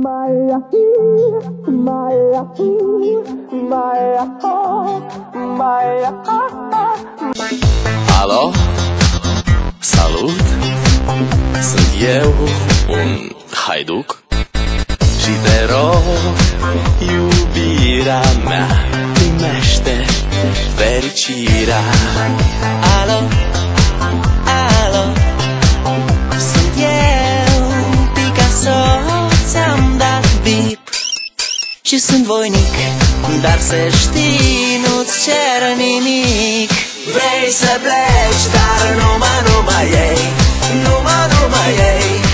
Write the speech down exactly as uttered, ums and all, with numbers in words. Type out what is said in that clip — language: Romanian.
Alo, salut, sunt eu, un haiduc și te rog, iubirea mea, primește fericirea. Alo, alo, sunt eu, Picasso, ți-am dat bip și sunt voinic, dar să știi, nu-ți cer nimic. Vrei să pleci, dar numai, numai ei, numai, numai ei.